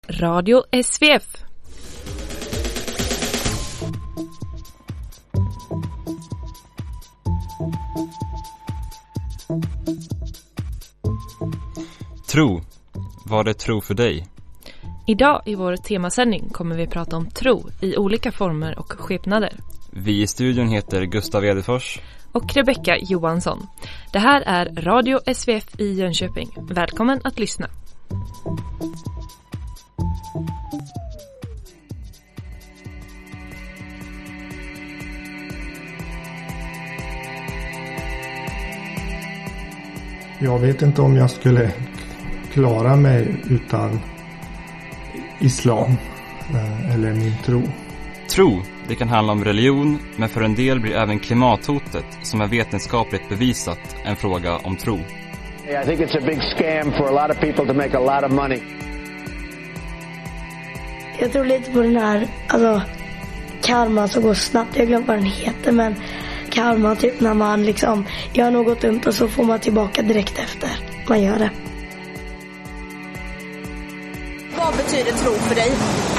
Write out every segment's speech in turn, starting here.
Radio SVF. Tro. Vad är tro för dig? Idag i vår temasändning kommer vi prata om tro i olika former och skepnader. Vi i studion heter Gustav Edefors och Rebecka Johansson. Det här är Radio SVF i Jönköping. Välkommen att lyssna. Jag vet inte om jag skulle klara mig utan islam eller min tro. Tro, det kan handla om religion, men för en del blir även klimathotet, som är vetenskapligt bevisat, en fråga om tro. I think it's a big scam for a lot of people to make a lot of money. Jag tror lite på den här, karma som går snabbt. Jag glömmer vad den heter, men karma, typ när man liksom gör något dumt och så får man tillbaka direkt efter man gör det. Vad betyder tro för dig?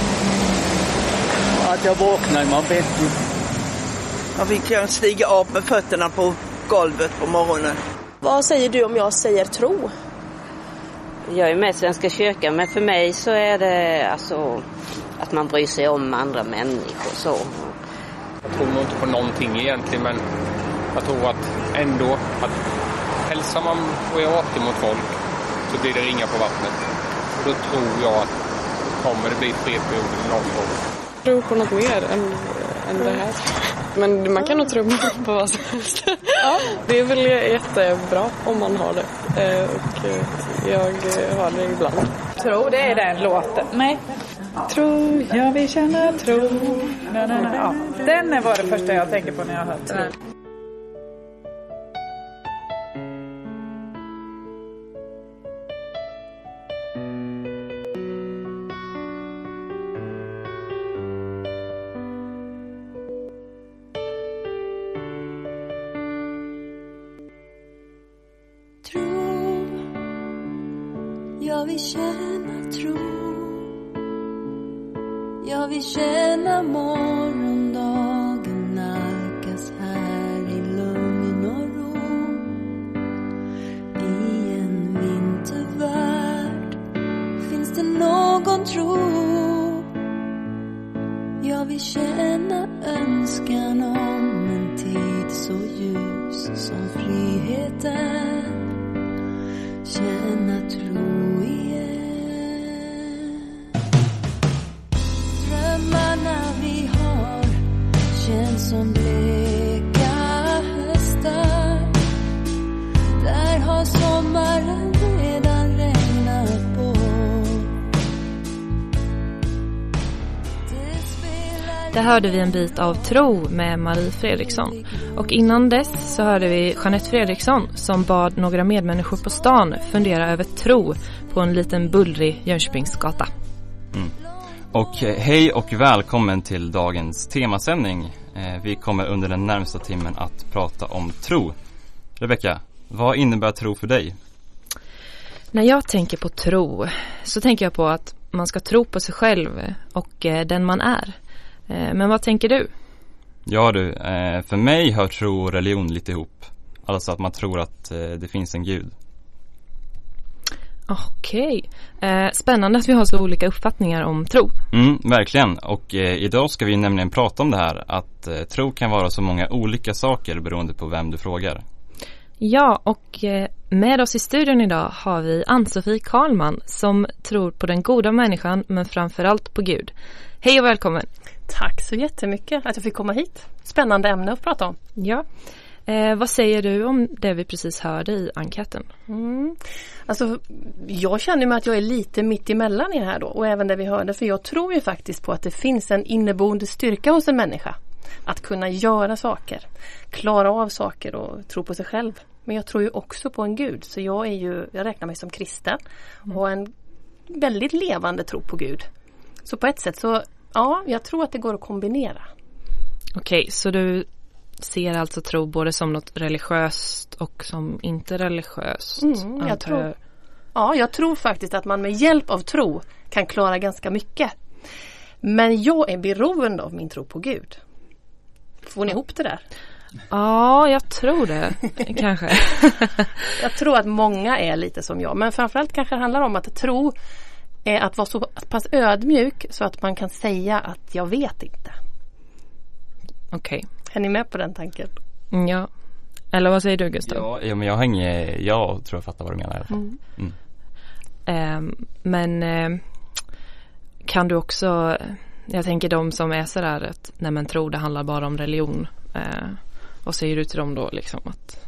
Att jag vaknar i man bättre. Att vi kan stiga upp med fötterna på golvet på morgonen. Vad säger du om jag säger tro? Jag är med i Svenska kyrkan, men för mig så är det att man bryr sig om andra människor. Så. Jag tror nog inte på någonting egentligen, men jag tror att ändå att hälsar man och är artig mot folk så blir det ringa på vattnet. Och då tror jag att kommer det bli fred på jorden någon gång. Jag tror på något mer än det här. Men man kan nog tro på vad som helst. Ja, det är väl jättebra om man har det. Och jag har det ibland. Tro, det är den låten. Nej. Tro, ja vi känner tro. Nej. Ja. Den var det första jag tänker på när jag hör tro. Jag vill känna tro. Jag vill känna morgondagen nalkas här i lugn och ro. I en vintervärld finns det någon tro. Jag vill känna önskan om en tid så ljus som friheten. Känna tro igen. Drömmarna vi har känns som bleka höstar. Där har sommaren redan regnat på. Där hörde vi en bit av Tro med Marie Fredriksson. Och innan dess så hörde vi Jeanette Fredriksson som bad några medmänniskor på stan fundera över tro på en liten bullrig Jönköpingsgata. Och hej och välkommen till dagens temasändning. Vi kommer under den närmsta timmen att prata om tro. Rebecka, vad innebär tro för dig? När jag tänker på tro så tänker jag på att man ska tro på sig själv och den man är. Men vad tänker du? Ja du, för mig hör tro och religion lite ihop. Alltså att man tror att det finns en gud. Okej. Spännande att vi har så olika uppfattningar om tro. Verkligen. Och idag ska vi nämligen prata om det här. Att tro kan vara så många olika saker beroende på vem du frågar. Ja, och med oss i studion idag har vi Ann-Sofie Karlman som tror på den goda människan men framförallt på Gud. Hej och välkommen. Tack så jättemycket att jag fick komma hit. Spännande ämne att prata om. Ja. Vad säger du om det vi precis hörde i enkäten? Jag känner mig att jag är lite mitt emellan i det här då. Och även det vi hörde. För jag tror ju faktiskt på att det finns en inneboende styrka hos en människa. Att kunna göra saker. Klara av saker och tro på sig själv. Men jag tror ju också på en Gud. Så jag räknar mig som kristen. Och har en väldigt levande tro på Gud. Så på ett sätt så, ja, jag tror att det går att kombinera. Okej, så du ser alltså tro både som något religiöst och som inte religiöst? Jag tror. Ja, jag tror faktiskt att man med hjälp av tro kan klara ganska mycket. Men jag är beroende av min tro på Gud. Får ni ihop det där? Ja, jag tror det. Kanske. Jag tror att många är lite som jag. Men framförallt kanske det handlar om att tro är att vara så pass ödmjuk så att man kan säga att jag vet inte. Okej. Är ni med på den tanken? Ja. Eller vad säger du, Gustav? Ja, men jag tror jag fattar vad du menar i alla fall. Men kan du också, jag tänker de som är sådär att nej men tro det handlar bara om religion. Vad säger du till dem då liksom att?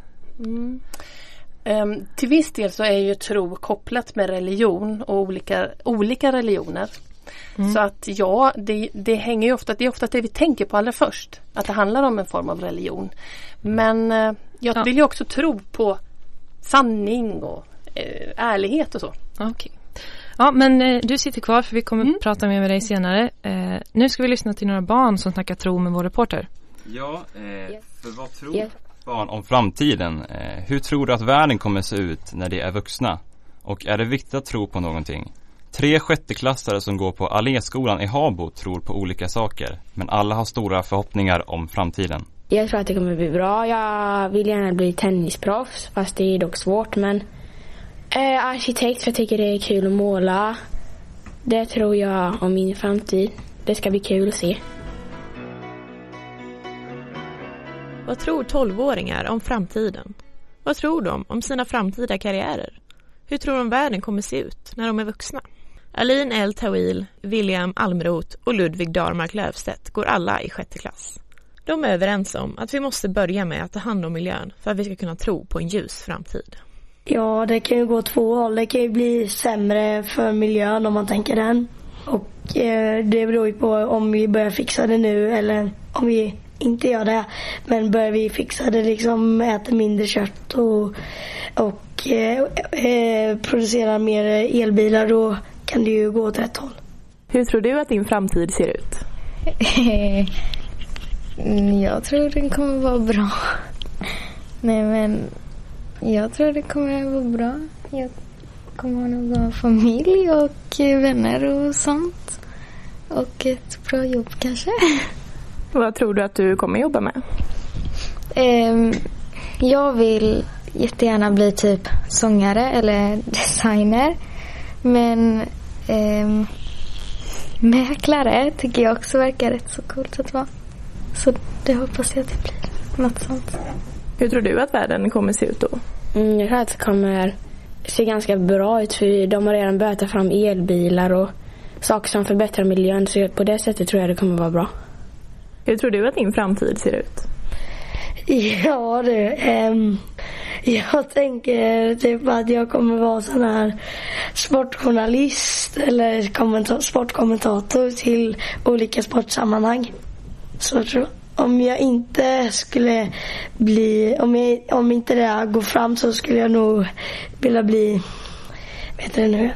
Till viss del så är ju tro kopplat med religion och olika religioner. Så att ja, det hänger ju ofta, det är ofta det vi tänker på allra först. Att det handlar om en form av religion. Men jag vill ju också tro på sanning och ärlighet och så. Okej. Ja, men du sitter kvar för vi kommer prata med dig senare. Nu ska vi lyssna till några barn som snackar tro med vår reporter. Ja, för vad tror barn om framtiden? Hur tror du att världen kommer se ut när de är vuxna? Och är det viktigt att tro på någonting? 3 sjätteklassare som går på Alléskolan i Habo tror på olika saker. Men alla har stora förhoppningar om framtiden. Jag tror att det kommer bli bra. Jag vill gärna bli tennisproffs, fast det är dock svårt. Men arkitekt, för jag tycker det är kul att måla. Det tror jag om min framtid. Det ska bli kul att se. Vad tror 12-åringar om framtiden? Vad tror de om sina framtida karriärer? Hur tror de världen kommer se ut när de är vuxna? Aline L. Tawil, William Almroth och Ludvig Darmark Löfstedt går alla i 6:e klass. De är överens om att vi måste börja med att ta hand om miljön för att vi ska kunna tro på en ljus framtid. Ja, det kan ju gå 2 håll. Det kan ju bli sämre för miljön om man tänker den. Och det beror ju på om vi börjar fixa det nu eller om vi inte gör det. Men börjar vi fixa det, liksom äta mindre kött och producera mer elbilar, då kan det ju gå åt rätt håll. Hur tror du att din framtid ser ut? Jag tror den kommer vara bra. Nej, men jag tror det kommer vara bra. Jag kommer nog ha familj och vänner och sånt. Och ett bra jobb kanske. Vad tror du att du kommer jobba med? Jag vill jättegärna bli typ sångare eller designer. Men mäklare tycker jag också verkar rätt så coolt att vara. Så det hoppas jag att det blir något sånt. Hur tror du att världen kommer se ut då? Jag tror att det kommer se ganska bra ut, för de har redan börjat ta fram elbilar och saker som förbättrar miljön. Så på det sättet tror jag det kommer vara bra. Hur tror du att din framtid ser ut? Ja du, jag tänker typ att jag kommer vara sån här sportjournalist eller sportkommentator till olika sportsammanhang. Så jag tror, om jag inte skulle bli, om inte det går fram, så skulle jag nog vilja bli, vet du nu,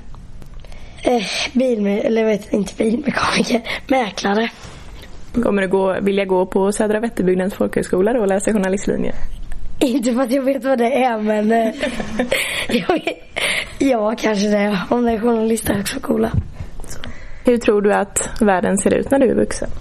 bilmekaniker, mäklare. Kommer du vilja gå på Södra Vätterbygdens folkhögskola och läsa journalistlinje? Inte för att jag vet vad det är, men ja, kanske det, om det är journalisthögskola. Hur tror du att världen ser ut när du är vuxen?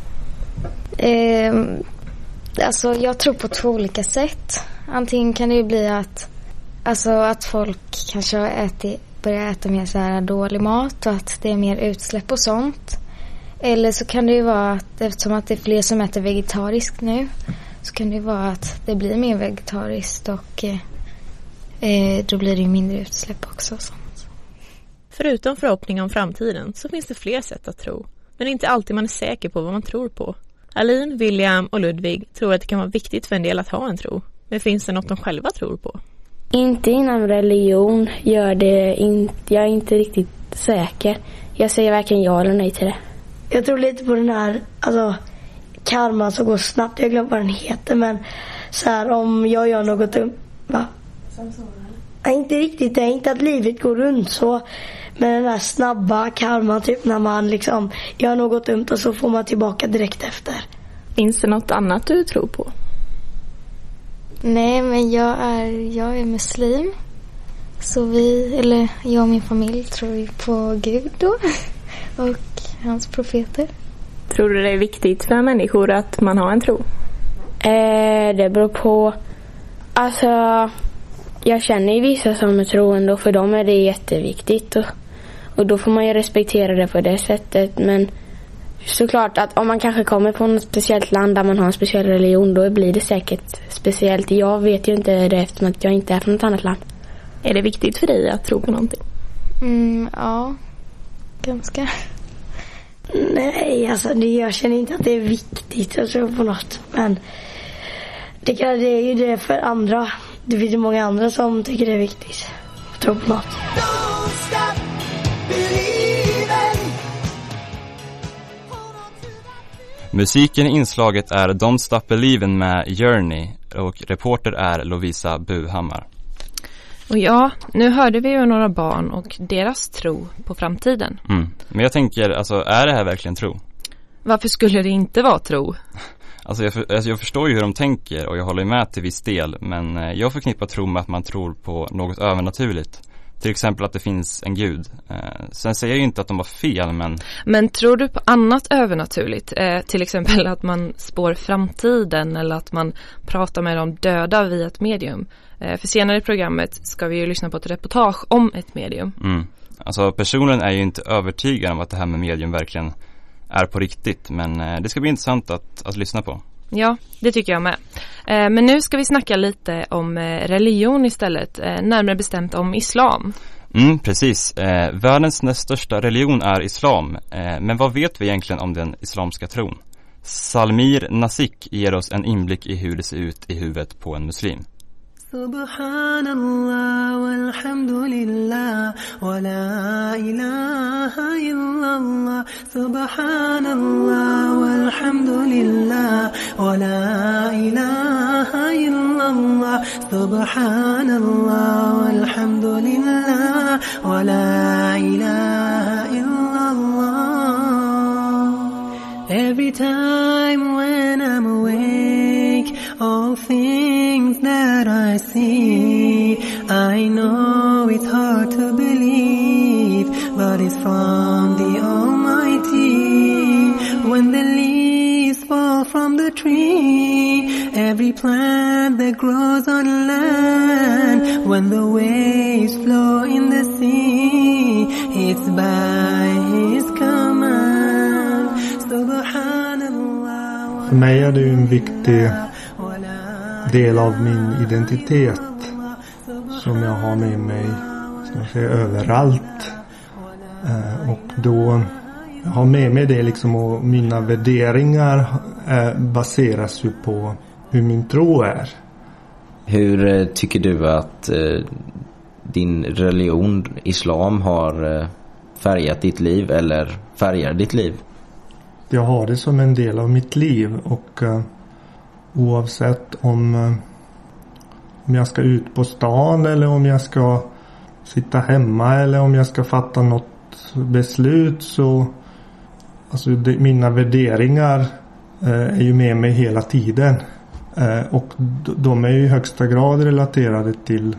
Alltså jag tror på 2 olika sätt. Antingen kan det ju bli att folk kanske börjar äta mer så här dålig mat och att det är mer utsläpp och sånt. Eller så kan det ju vara att eftersom att det är fler som äter vegetariskt nu, så kan det ju vara att det blir mer vegetariskt och då blir det ju mindre utsläpp också och sånt. Förutom förhoppning om framtiden så finns det fler sätt att tro. Men det är inte alltid man är säker på vad man tror på. Aline, William och Ludvig tror att det kan vara viktigt för en del att ha en tro. Men finns det något de själva tror på? Inte inom religion gör det inte. Jag är inte riktigt säker. Jag säger varken ja eller nej till det. Jag tror lite på den här, karma som går snabbt. Jag glömmer vad den heter, men så här, om jag gör något dumt, va? Nej, inte riktigt. Det är inte att livet går runt så. Men den här snabba karma, typ när man liksom gör något dumt och så får man tillbaka direkt efter. Finns det något annat du tror på? Nej, men jag är muslim. Så jag och min familj tror ju på Gud då och hans profeter. Tror du det är viktigt för människor att man har en tro? Det beror på. Alltså, jag känner ju vissa som är troende och för dem är det jätteviktigt. Och då får man ju respektera det på det sättet. Men såklart att om man kanske kommer på något speciellt land där man har en speciell religion, då blir det säkert speciellt. Jag vet ju inte det eftersom att jag inte är från ett annat land. Är det viktigt för dig att tro på någonting? Ja, ganska. Nej, alltså jag känner inte att det är viktigt att tro på något. Men det är ju det för andra. Det finns ju många andra som tycker det är viktigt att tro på något. Musiken i inslaget är Don't Stop Believin' med Journey och reporter är Lovisa Buhammar. Och ja, nu hörde vi ju några barn och deras tro på framtiden. Men jag tänker, alltså, är det här verkligen tro? Varför skulle det inte vara tro? Alltså jag förstår ju hur de tänker och jag håller med till viss del. Men jag förknippar tro med att man tror på något övernaturligt. Till exempel att det finns en gud. Sen säger jag ju inte att de har fel, men... Men tror du på annat övernaturligt? Till exempel att man spår framtiden eller att man pratar med de döda via ett medium? För senare i programmet ska vi ju lyssna på ett reportage om ett medium. Alltså personen är ju inte övertygad om att det här med medium verkligen är på riktigt. Men det ska bli intressant att lyssna på. Ja, det tycker jag med. Men nu ska vi snacka lite om religion istället. Närmare bestämt om islam. Precis. Världens näst största religion är islam. Men vad vet vi egentligen om den islamska tron? Salmir Nasik ger oss en inblick i hur det ser ut i huvudet på en muslim. Subhanallah walhamdulillah wa la ilaha illallah. Subhanallah walhamdulillah wa la ilaha illallah. Subhanallah walhamdulillah wa la ilaha illallah. Every time when I'm awake, all things that I see, I know it's hard to believe, but it's from the Almighty. When the leaves fall from the tree, every plant that grows on land, when the waves flow in the sea, it's by His command. Subhanallah. För mig är det ju en viktig del av min identitet som jag har med mig, ska jag säga, överallt. Och då jag har med mig det liksom, och mina värderingar baseras ju på hur min tro är. Hur tycker du att din religion, islam, har färgat ditt liv eller färgar ditt liv? Jag har det som en del av mitt liv och oavsett om jag ska ut på stan eller om jag ska sitta hemma eller om jag ska fatta något beslut, så alltså mina värderingar är ju med mig hela tiden. Och de är ju i högsta grad relaterade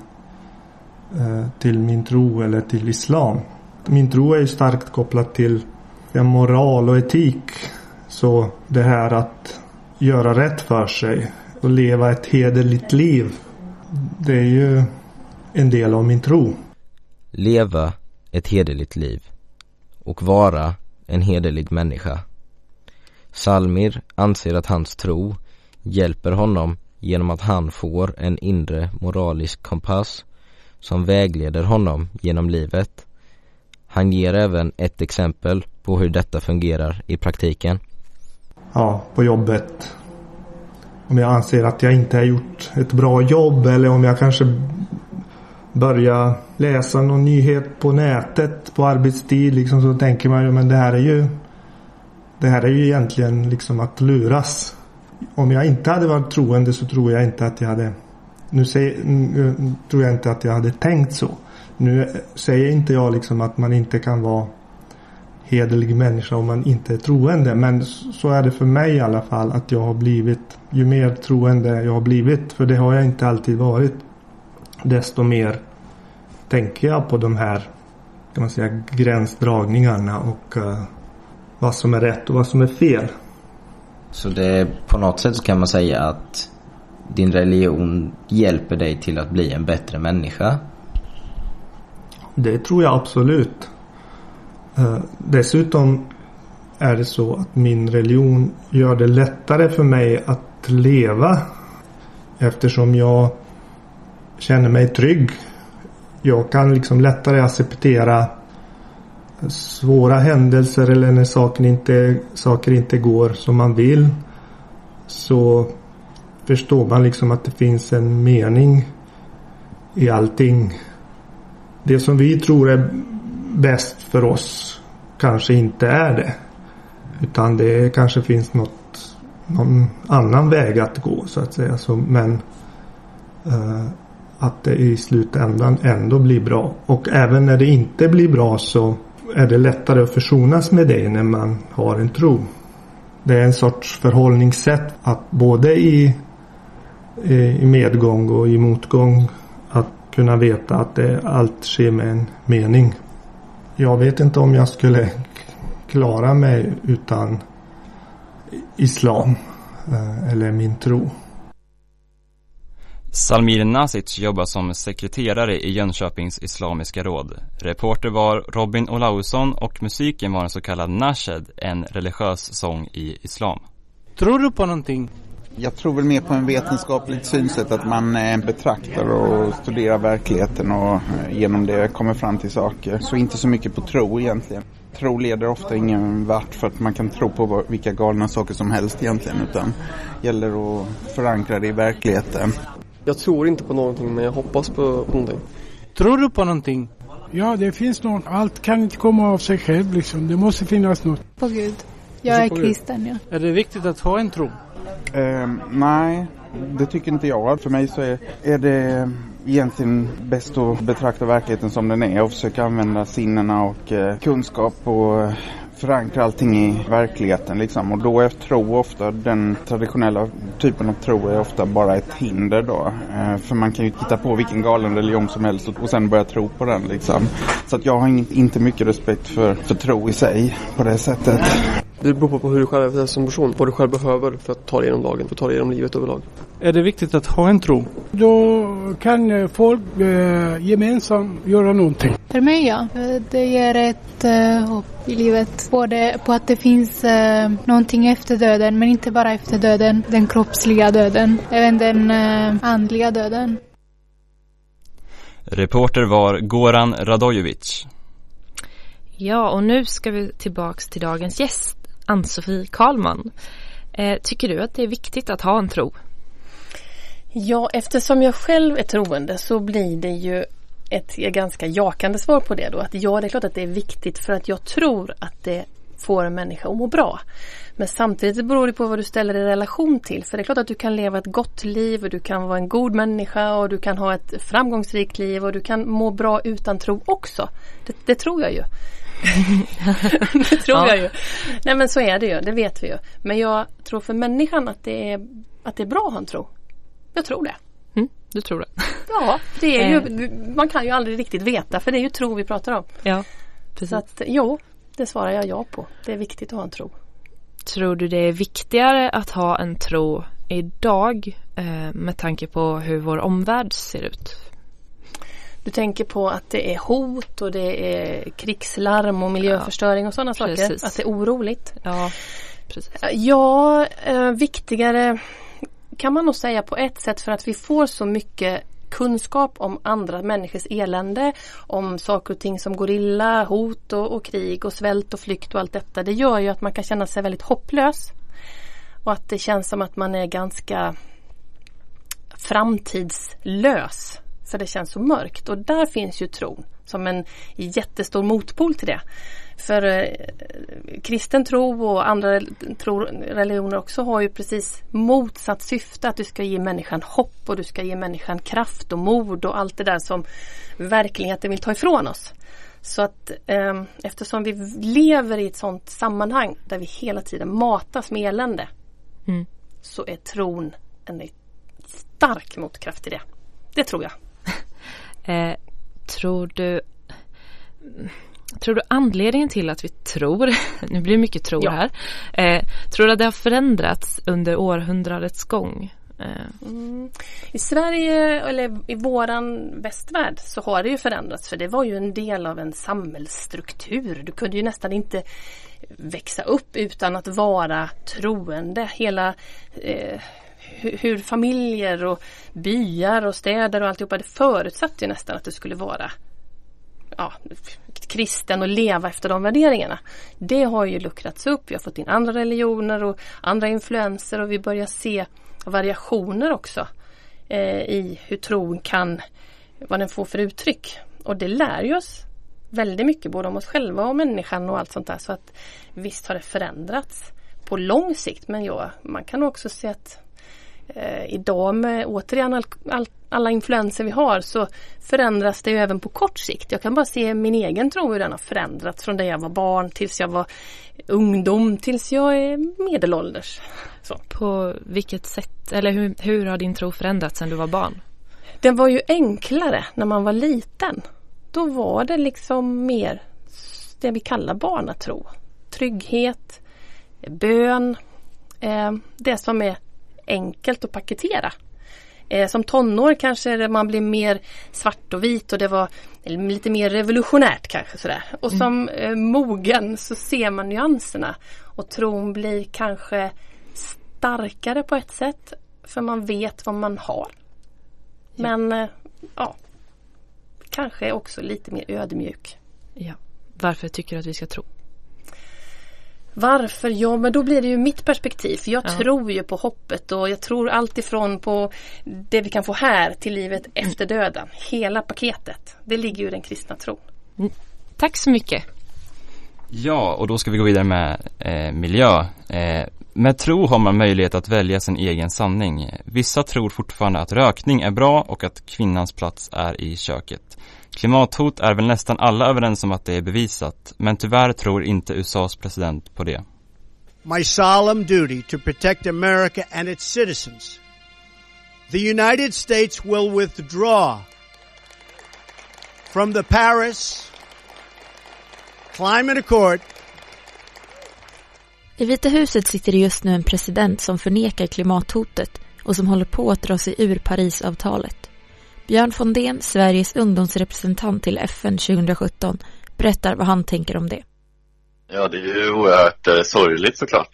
till min tro eller till islam. Min tro är ju starkt kopplad till moral och etik. Så det här att göra rätt för sig och leva ett hederligt liv, det är ju en del av min tro. Leva ett hederligt liv och vara en hederlig människa. Salmir anser att hans tro hjälper honom genom att han får en inre moralisk kompass som vägleder honom genom livet. Han ger även ett exempel på hur detta fungerar i praktiken. Ja, på jobbet. Om jag anser att jag inte har gjort ett bra jobb, eller om jag kanske börjar läsa någon nyhet på nätet på arbetstid liksom, så tänker man ju, men det här är ju egentligen liksom att luras. Om jag inte hade varit troende så tror jag inte att jag hade tror jag inte att jag hade tänkt så. Nu säger inte jag liksom att man inte kan vara hederlig människa om man inte är troende, men så är det för mig i alla fall, att jag har blivit, ju mer troende jag har blivit, för det har jag inte alltid varit, desto mer tänker jag på de här, kan man säga, gränsdragningarna och vad som är rätt och vad som är fel. Så det på något sätt så kan man säga att din religion hjälper dig till att bli en bättre människa? Det tror jag absolut. Dessutom är det så att min religion gör det lättare för mig att leva, eftersom jag känner mig trygg. Jag kan liksom lättare acceptera svåra händelser, eller när saker inte går som man vill, så förstår man liksom att det finns en mening i allting. Det som vi tror är bäst för oss kanske inte är det, utan det kanske finns någon annan väg att gå, så att säga. Men att det i slutändan ändå blir bra. Och även när det inte blir bra så är det lättare att försonas med det när man har en tro. Det är en sorts förhållningssätt att både i medgång och i motgång att kunna veta att allt sker med en mening. Jag vet inte om jag skulle klara mig utan islam eller min tro. Salmir Nasic jobbar som sekreterare i Jönköpings islamiska råd. Reporter var Robin Olausson och musiken var en så kallad nashed, en religiös sång i islam. Tror du på någonting? Jag tror väl mer på en vetenskapligt synsätt, att man betraktar och studerar verkligheten och genom det kommer fram till saker. Så inte så mycket på tro egentligen. Tro leder ofta ingen vart, för att man kan tro på vilka galna saker som helst egentligen, utan gäller att förankra det i verkligheten. Jag tror inte på någonting, men jag hoppas på någonting. Tror du på någonting? Ja, det finns något. Allt kan inte komma av sig själv liksom. Det måste finnas något. På Gud. Jag är kristen, ja. Är det viktigt att ha en tro? Nej, det tycker inte jag. För mig så är det egentligen bäst att betrakta verkligheten som den är och försöka använda sinnena och kunskap och förankra allting i verkligheten liksom. Och då är tro ofta, den traditionella typen av tro är ofta bara ett hinder då. För man kan ju titta på vilken galen religion som helst och sen börja tro på den liksom. Så att jag har inte mycket respekt för tro i sig på det sättet. Det beror på hur du själv är som person, vad du själv behöver för att ta dig igenom dagen, för att ta dig igenom livet överlag. Är det viktigt att ha en tro? Då kan folk gemensamt göra någonting. För mig, ja. Det ger ett hopp i livet. Både på att det finns någonting efter döden, men inte bara efter döden. Den kroppsliga döden, även den andliga döden. Reporter var Goran Radojevic. Ja, och nu ska vi tillbaks till dagens gäst, Ann-Sofie Karlman. Tycker du att det är viktigt att ha en tro? Ja, eftersom jag själv är troende så blir det ju ett ganska jakande svar på det då. Att ja, det är klart att det är viktigt, för att jag tror att det får en människa att må bra. Men samtidigt beror det på vad du ställer i relation till. För det är klart att du kan leva ett gott liv och du kan vara en god människa och du kan ha ett framgångsrikt liv och du kan må bra utan tro också. Det tror jag ju. Det tror jag ju. Nej, men så är det ju, det vet vi ju. Men jag tror för människan att det är bra att ha en tro. Jag tror det. Du tror det? Ja, det är ju, man kan ju aldrig riktigt veta, för det är ju tro vi pratar om. Ja, precis. Så att, jo, det svarar jag ja på. Det är viktigt att ha en tro. Tror du det är viktigare att ha en tro idag med tanke på hur vår omvärld ser ut? Du tänker på att det är hot och det är krigslarm och miljöförstöring och sådana saker? Att det är oroligt? Ja, precis. Ja, viktigare kan man nog säga på ett sätt, för att vi får så mycket kunskap om andra människors elände, om saker och ting som går illa, hot och krig och svält och flykt och allt detta. Det gör ju att man kan känna sig väldigt hopplös och att det känns som att man är ganska framtidslös, för det känns så mörkt. Och där finns ju tron som en jättestor motpol till det. För kristen tro och andra religioner också har ju precis motsatt syfte, att du ska ge människan hopp och du ska ge människan kraft och mod och allt det där som verkligheten vill ta ifrån oss. Så att eftersom vi lever i ett sånt sammanhang där vi hela tiden matas med elände, så är tron en stark motkraft i det. Det tror jag. tror du anledningen till att vi tror, nu blir det mycket tro här, tror du att det har förändrats under århundradets gång? I Sverige eller i våran västvärld så har det ju förändrats, för det var ju en del av en samhällsstruktur. Du kunde ju nästan inte växa upp utan att vara troende. Hela hur familjer och byar och städer och alltihopa, det förutsatte ju nästan att du skulle vara kristen och leva efter de värderingarna. Det har ju luckrats upp. Vi har fått in andra religioner och andra influenser, och vi börjar se variationer också i hur tron kan, vad den får för uttryck. Och det lär ju oss väldigt mycket både om oss själva och människan och allt sånt där. Så att visst har det förändrats på lång sikt, men man kan också se att idag med återigen alla influenser vi har, så förändras det ju även på kort sikt. Jag kan bara se min egen tro hur den har förändrats från där jag var barn tills jag var ungdom tills jag är medelålders. Så. På vilket sätt, eller hur har din tro förändrats sedan du var barn? Den var ju enklare när man var liten. Då var det liksom mer det vi kallar barnatro. Trygghet, bön, det som är enkelt att paketera. Som tonår kanske man blir mer svart och vit, och det var lite mer revolutionärt kanske sådär. Och som mogen så ser man nyanserna, och tron blir kanske starkare på ett sätt för man vet vad man har. Men kanske också lite mer ödmjuk. Ja. Varför tycker du att vi ska tro? Varför? Ja, men då blir det ju mitt perspektiv. För jag tror ju på hoppet, och jag tror alltifrån på det vi kan få här till livet efter döden. Hela paketet. Det ligger ju i den kristna tron. Tack så mycket. Ja, och då ska vi gå vidare med miljö. Med tro har man möjlighet att välja sin egen sanning. Vissa tror fortfarande att rökning är bra och att kvinnans plats är i köket. Klimathot är väl nästan alla överens om att det är bevisat, men tyvärr tror inte USAs president på det. My solemn duty to protect America and its citizens. The United States will withdraw from the Paris Climate Accord. I Vita huset sitter det just nu en president som förnekar klimathotet och som håller på att dra sig ur Parisavtalet. Björn Fondén, Sveriges ungdomsrepresentant till FN 2017, berättar vad han tänker om det. Ja, det är ju oerhört sorgligt såklart.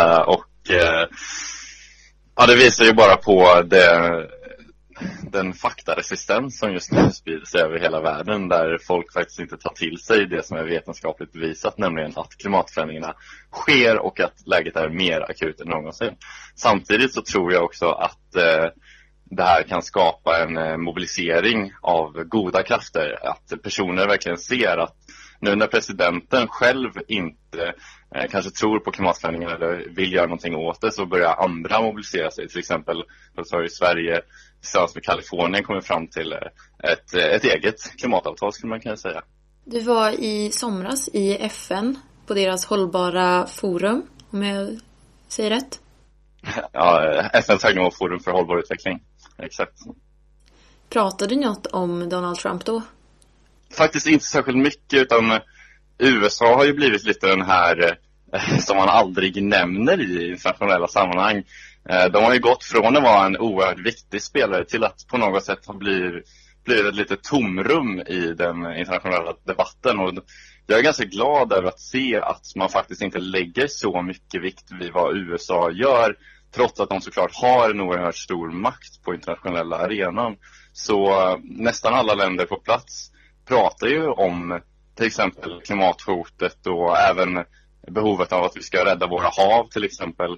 Det visar ju bara på den faktaresistens som just nu sprider sig över hela världen, där folk faktiskt inte tar till sig det som är vetenskapligt bevisat, nämligen att klimatförändringarna sker och att läget är mer akut än någonsin. Samtidigt så tror jag också att det här kan skapa en mobilisering av goda krafter, att personer verkligen ser att nu när presidenten själv inte kanske tror på klimatförändringarna eller vill göra någonting åt det, så börjar andra mobilisera sig. Till exempel så i Sverige tillsammans med Kalifornien kommer fram till ett eget klimatavtal, skulle man kunna säga. Du var i somras i FN på deras hållbara forum, om jag säger rätt. Ja, FNs högnivåforum för hållbar utveckling. Exakt. Pratade du något om Donald Trump då? Faktiskt inte särskilt mycket, utan USA har ju blivit lite den här som man aldrig nämner i internationella sammanhang. De har ju gått från att vara en oerhört viktig spelare till att på något sätt ha blivit ett litet tomrum i den internationella debatten. Och jag är ganska glad över att se att man faktiskt inte lägger så mycket vikt vid vad USA gör, trots att de såklart har en oerhört stor makt på internationella arenan. Så nästan alla länder på plats pratar ju om till exempel klimathotet och även behovet av att vi ska rädda våra hav till exempel.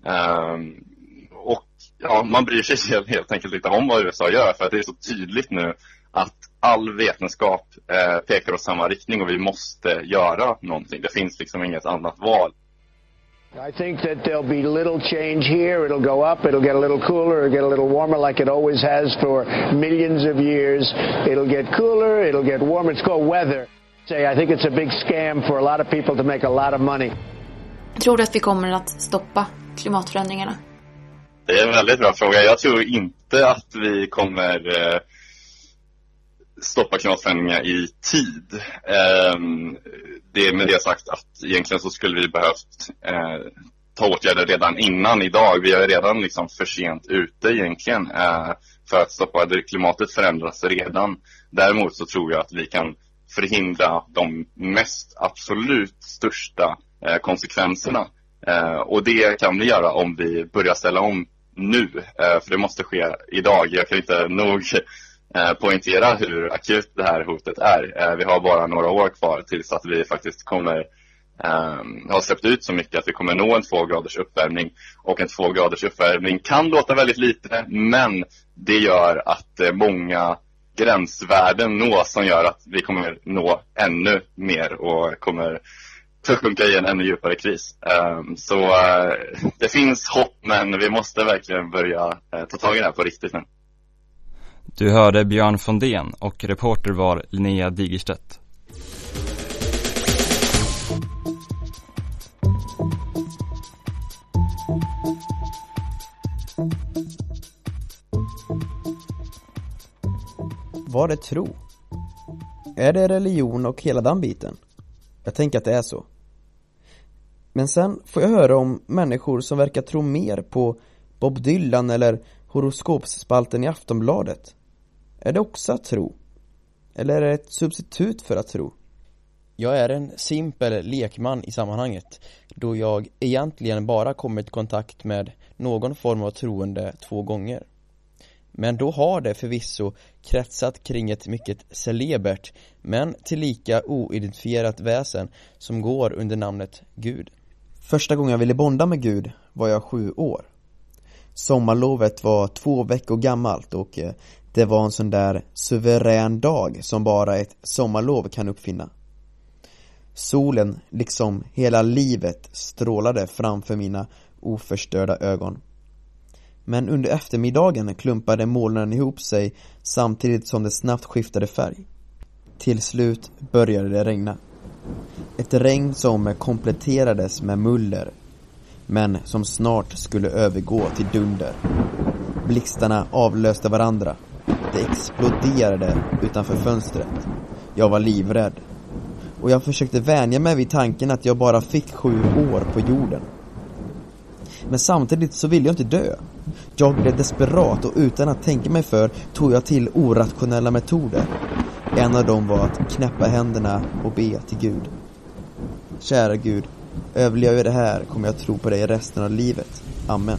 Och ja, man bryr sig helt enkelt inte om vad USA gör, för att det är så tydligt nu att all vetenskap pekar åt samma riktning och vi måste göra någonting. Det finns liksom inget annat val. I think that there'll be little change here. It'll go up, it'll get a little cooler, it'll get a little warmer like it always has for millions of years. It'll get cooler, it'll get warmer. It's called weather. I think it's a big scam for a lot of people to make a lot of money. Tror du att vi kommer att stoppa klimatförändringarna? Det är en väldigt bra fråga. Jag tror inte att vi kommer stoppa klimatförändringar i tid. Det är med det sagt att egentligen så skulle vi behövt ta åtgärder redan innan idag. Vi är redan liksom för sent ute egentligen för att stoppa det. Klimatet förändras redan. Däremot så tror jag att vi kan förhindra de mest absolut största konsekvenserna. Och det kan vi göra om vi börjar ställa om nu. För det måste ske idag. Jag kan inte nog poängtera hur akut det här hotet är. Vi har bara några år kvar tills att vi faktiskt kommer har släppt ut så mycket att vi kommer nå en 2 graders uppvärmning. Och en 2 graders uppvärmning kan låta väldigt lite, men det gör att många gränsvärden nås som gör att vi kommer nå ännu mer och kommer försjunka i en ännu djupare kris. Så det finns hopp, men vi måste verkligen börja ta tag i det här på riktigt nu. Du hörde Björn Fondén och reporter var Linnea Digerstedt. Vad är tro? Är det religion och hela den biten? Jag tänker att det är så. Men sen får jag höra om människor som verkar tro mer på Bob Dylan eller horoskopsspalten i Aftonbladet. Är det också att tro? Eller är det ett substitut för att tro? Jag är en simpel lekman i sammanhanget, då jag egentligen bara kommit i kontakt med någon form av troende 2 gånger. Men då har det förvisso kretsat kring ett mycket celebert men tillika oidentifierat väsen som går under namnet Gud. Första gången jag ville bonda med Gud var jag 7 år. Sommarlovet var 2 veckor gammalt och det var en sån där suverän dag som bara ett sommarlov kan uppfinna. Solen, liksom hela livet, strålade framför mina oförstörda ögon. Men under eftermiddagen klumpade molnen ihop sig samtidigt som det snabbt skiftade färg. Till slut började det regna. Ett regn som kompletterades med muller, men som snart skulle övergå till dunder. Blixtarna avlöste varandra. Det exploderade utanför fönstret. Jag var livrädd. Och jag försökte vänja mig vid tanken att jag bara fick 7 år på jorden. Men samtidigt så ville jag inte dö. Jag blev desperat och utan att tänka mig för tog jag till orationella metoder. En av dem var att knäppa händerna och be till Gud. Kära Gud, överlever jag det här kommer jag tro på dig resten av livet. Amen.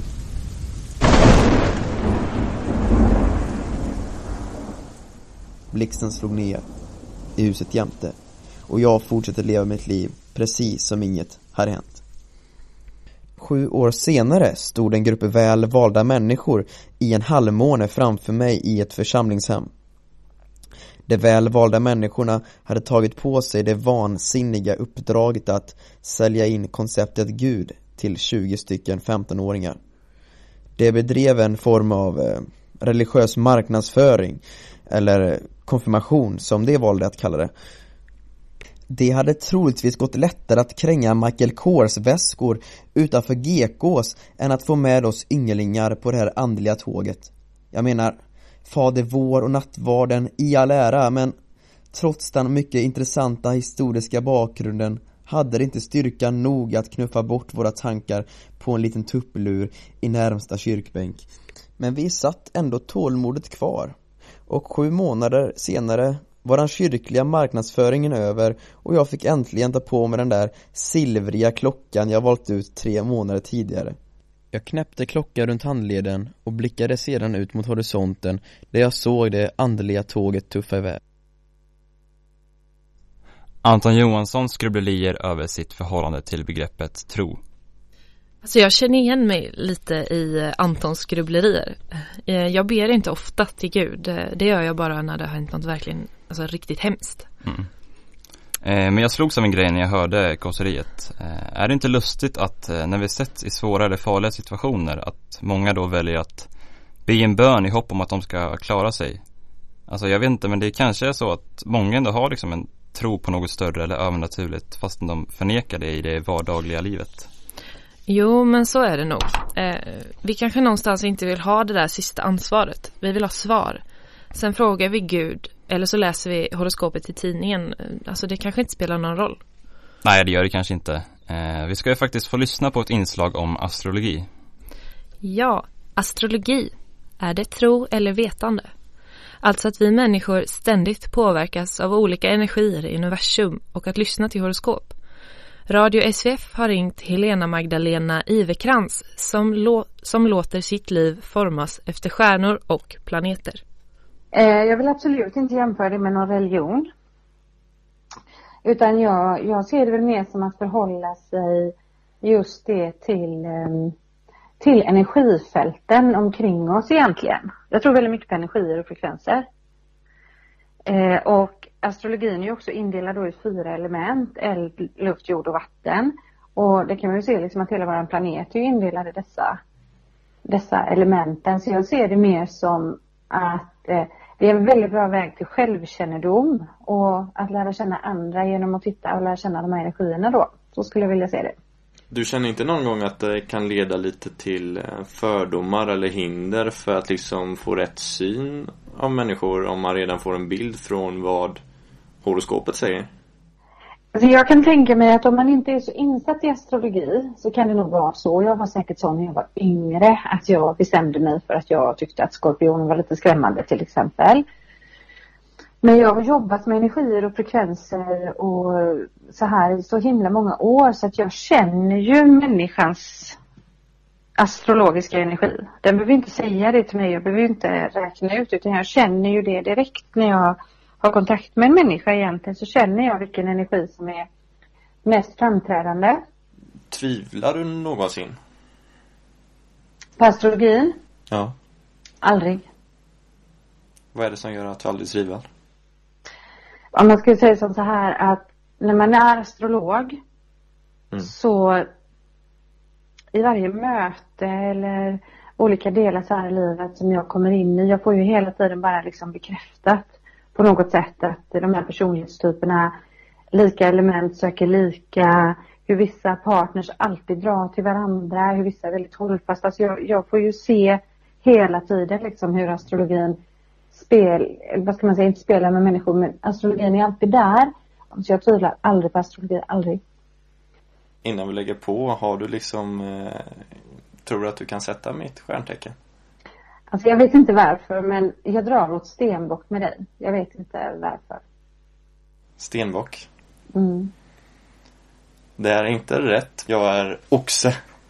Blixten slog ner i huset jämte och jag fortsatte leva mitt liv precis som inget hade hänt. 7 år senare stod en grupp väl valda människor i en halvmåne framför mig i ett församlingshem. De väl valda människorna hade tagit på sig det vansinniga uppdraget att sälja in konceptet Gud till 20 stycken 15-åringar. De bedrev en form av religiös marknadsföring eller konfirmation som de valde att kalla det. Det hade troligtvis gått lättare att kränga Michael Kors väskor utanför GKs än att få med oss ynglingar på det här andliga tåget. Jag menar, Fader vår och nattvarden i all ära, men trots den mycket intressanta historiska bakgrunden hade det inte styrkan nog att knuffa bort våra tankar på en liten tupplur i närmsta kyrkbänk. Men vi satt ändå tålmodigt kvar. Och 7 månader senare var den kyrkliga marknadsföringen över och jag fick äntligen ta på mig den där silvriga klockan jag valt ut 3 månader tidigare. Jag knäppte klockan runt handleden och blickade sedan ut mot horisonten där jag såg det andliga tåget tuffa iväg. Anton Johansson skrubblerier över sitt förhållande till begreppet tro. Alltså jag känner igen mig lite i Antons skrubblerier. Jag ber inte ofta till Gud. Det gör jag bara när det har hänt något verkligen riktigt hemskt. Men jag slogs av en grej när jag hörde kåseriet. Är det inte lustigt att när vi sätts i svåra eller farliga situationer att många då väljer att be en bön i hopp om att de ska klara sig? Alltså jag vet inte, men det kanske är så att många ändå har liksom en tro på något större eller övernaturligt fastän de förnekar det i det vardagliga livet. Jo, men så är det nog. Vi kanske någonstans inte vill ha det där sista ansvaret. Vi vill ha svar. Sen frågar vi Gud, Eller så läser vi horoskopet i tidningen. Alltså det kanske inte spelar någon roll. Nej, det gör det kanske inte. Vi ska ju faktiskt få lyssna på ett inslag om astrologi. Ja, astrologi. Är det tro eller vetande? Alltså att vi människor ständigt påverkas av olika energier i universum och att lyssna till horoskop. Radio SVF har ringt Helena Magdalena Iverkrans som låter sitt liv formas efter stjärnor och planeter. Jag vill absolut inte jämföra det med någon religion. Utan jag ser det väl mer som att förhålla sig just det till energifälten omkring oss egentligen. Jag tror väldigt mycket på energier och frekvenser. Och astrologin är ju också indelad då i 4 element: eld, luft, jord och vatten. Och det kan man ju se liksom att hela vår planet är indelad i dessa elementen. Så jag ser det mer som att det är en väldigt bra väg till självkännedom och att lära känna andra genom att titta och lära känna de här energierna då. Så skulle jag vilja se det. Du känner inte någon gång att det kan leda lite till fördomar eller hinder för att liksom få rätt syn av människor om man redan får en bild från vad horoskopet säger? Alltså jag kan tänka mig att om man inte är så insatt i astrologi så kan det nog vara så. Jag var säkert så när jag var yngre att jag bestämde mig för att jag tyckte att skorpion var lite skrämmande till exempel. Men jag har jobbat med energier och frekvenser och så här så himla många år så att jag känner ju människans astrologiska energi. Den behöver inte säga det till mig, jag behöver inte räkna ut, utan jag känner ju det direkt när jag har kontakt med en människa egentligen, så känner jag vilken energi som är mest framträdande. Tvivlar du någonsin? På astrologin? Ja. Aldrig. Vad är det som gör att du aldrig tvivlar? Om man skulle säga som så här att när man är astrolog så i varje möte eller olika delar så här i livet som jag kommer in i, jag får ju hela tiden bara liksom bekräftat på något sätt att de här personlighetstyperna, lika element söker lika, hur vissa partners alltid drar till varandra, hur vissa är väldigt hållfasta. Alltså jag får ju se hela tiden liksom hur astrologin inte spelar med människor, men astrologin är alltid där. Så jag tvivlar aldrig på astrologi, aldrig. Innan vi lägger på, har du liksom tror du att du kan sätta mitt stjärntecken? Alltså jag vet inte varför, men jag drar åt stenbock med dig. Jag vet inte varför. Stenbock? Mm. Det är inte rätt. Jag är oxe.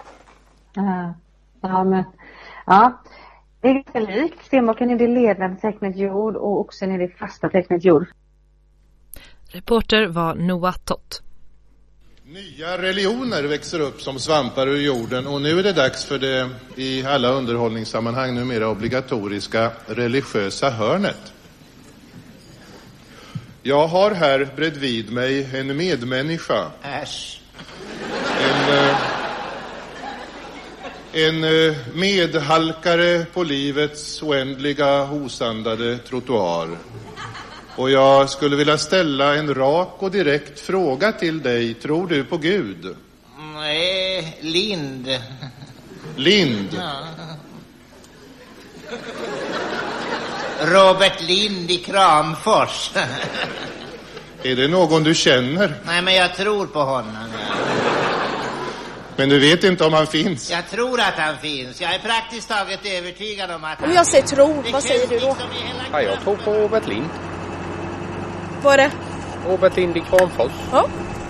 Ja, det är ganska likt. Stenbocken är det ledande tecknet jord och oxen är det fasta tecknet jord. Reporter var Noah Tott. Nya religioner växer upp som svampar ur jorden och nu är det dags för det i alla underhållningssammanhang numera obligatoriska religiösa hörnet. Jag har här bredvid mig en medmänniska. Äsch. En medhalkare på livets oändliga hosandade trottoar. Och jag skulle vilja ställa en rak och direkt fråga till dig. Tror du på Gud? Nej, Lind. Lind? Ja. Robert Lind i Kramfors. Är det någon du känner? Nej, men jag tror på honom. Men du vet inte om han finns? Jag tror att han finns. Jag är praktiskt taget övertygad om att han... Om jag säger tro, vad säger du då? Ja, jag tror på Robert Lind. Vad är det? Robert Lind i Kramfors. Ja.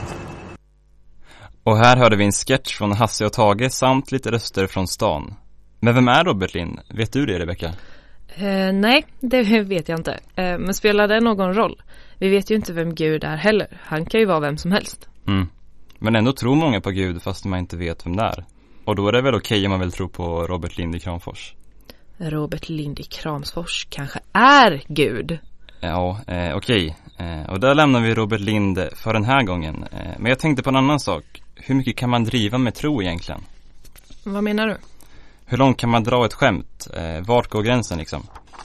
Och här hörde vi en sketch från Hasse och Tage samt lite röster från stan. Men vem är Robert Lind? Vet du det, Rebecka? Nej, det vet jag inte. Men spelar det någon roll? Vi vet ju inte vem Gud är heller. Han kan ju vara vem som helst. Men ändå tror många på Gud fast man inte vet vem det är. Och då är det väl okej om man vill tro på Robert Lind i Kramfors. Robert Lind i Kramfors kanske är Gud. Ja, okej. Och där lämnar vi Robert Lind för den här gången. Men jag tänkte på en annan sak. Hur mycket kan man driva med tro egentligen? Vad menar du? Hur långt kan man dra ett skämt? Vart går gränsen liksom?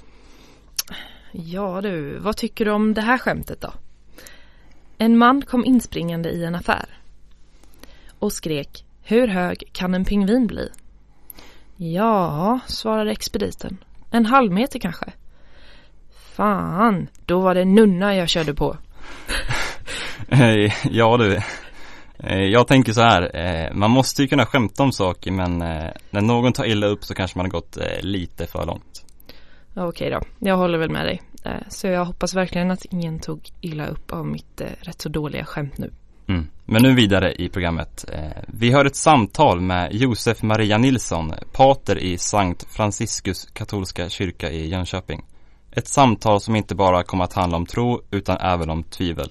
Ja du, vad tycker du om det här skämtet då? En man kom inspringande i en affär och skrek: hur hög kan en pingvin bli? Ja, svarade expediten. 1/2 meter kanske. Fan, då var det nunna jag körde på. Ja du, jag tänker så här, man måste ju kunna skämta om saker, men när någon tar illa upp så kanske man har gått lite för långt. Okej då, jag håller väl med dig. Så jag hoppas verkligen att ingen tog illa upp av mitt rätt så dåliga skämt nu. Men nu vidare i programmet. Vi hör ett samtal med Josef Maria Nilsson, pater i Sankt Franciscus katolska kyrka i Jönköping. Ett samtal som inte bara kommer att handla om tro utan även om tvivel.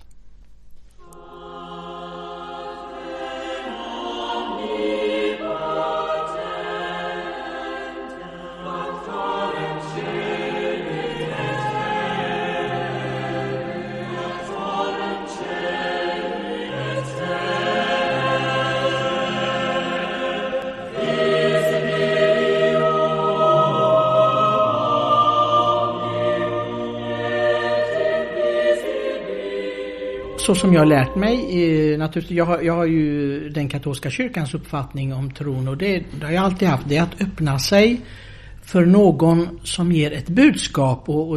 Så som jag har lärt mig, naturligtvis, jag har ju den katolska kyrkans uppfattning om tron, och det har jag alltid haft, det är att öppna sig för någon som ger ett budskap, och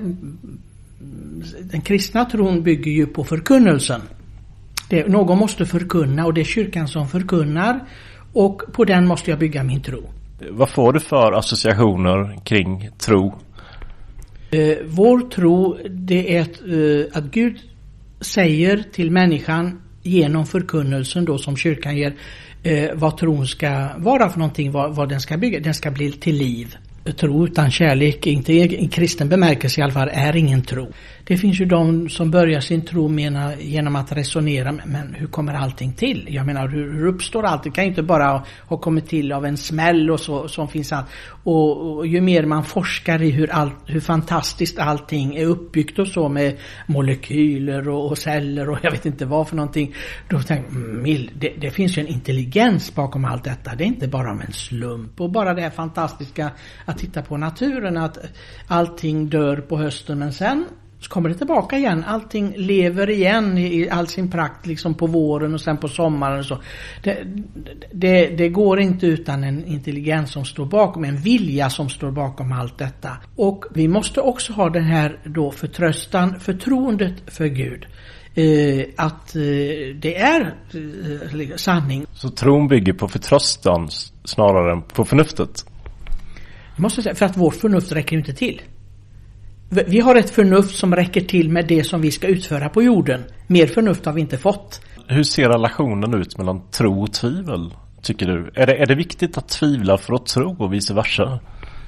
den kristna tron bygger ju på förkunnelsen. Någon måste förkunna, och det är kyrkan som förkunnar, och på den måste jag bygga min tro. Vad får du för associationer kring tro? Vår tro, det är att Gud säger till människan genom förkunnelsen då som kyrkan ger, vad tron ska vara för någonting, vad den ska bygga. Den ska bli till liv. Tro utan kärlek, inte i kristen bemärkelse i alla fall, är ingen tro. Det finns ju de som börjar sin tro genom att resonera, men hur kommer allting till? Jag menar, hur uppstår allt? Det kan inte bara ha kommit till av en smäll och så som finns allt. Och ju mer man forskar i hur fantastiskt allting är uppbyggt och så, med molekyler och celler och jag vet inte vad för någonting, då tänker det finns ju en intelligens bakom allt detta. Det är inte bara om en slump, och bara det här fantastiska att titta på naturen, att allting dör på hösten, men sen så kommer det tillbaka igen. Allting lever igen i all sin prakt liksom på våren och sen på sommaren och så. Det går inte utan en intelligens som står bakom, en vilja som står bakom allt detta. Och vi måste också ha den här då förtroendet för Gud. Att det är sanning. Så tron bygger på förtröstan snarare än på förnuftet? Jag måste säga, för att vårt förnuft räcker inte till. Vi har ett förnuft som räcker till med det som vi ska utföra på jorden. Mer förnuft har vi inte fått. Hur ser relationen ut mellan tro och tvivel, tycker du? Är det viktigt att tvivla för att tro och vice versa?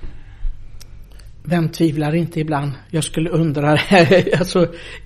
Vem tvivlar inte ibland? Jag skulle undra. Alltså,